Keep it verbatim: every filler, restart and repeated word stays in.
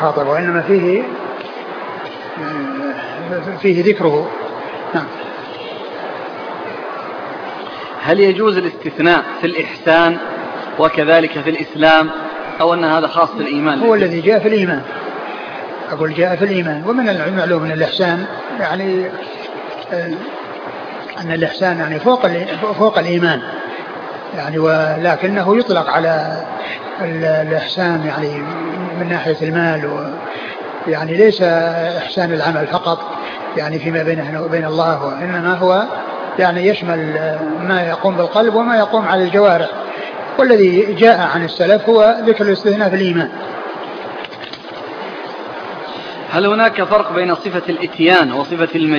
خاطب، وإنما فيه فيه ذكره. نعم. هل يجوز الاستثناء في الإحسان وكذلك في الإسلام، أو أن هذا خاص بالإيمان؟ هو الذي جاء في الإيمان، أقول جاء في الإيمان. ومن المعلوم من الإحسان يعني أن الإحسان يعني فوق فوق الإيمان يعني، ولكنه يطلق على الإحسان يعني من ناحية المال، يعني ليس إحسان العمل فقط يعني فيما بينه وبين الله، وإنما هو يعني يشمل ما يقوم بالقلب وما يقوم على الجوارح. والذي جاء عن السلف هو ذكر الاستثناء في الإيمان. هل هناك فرق بين صفة الإتيان وصفة المجيء؟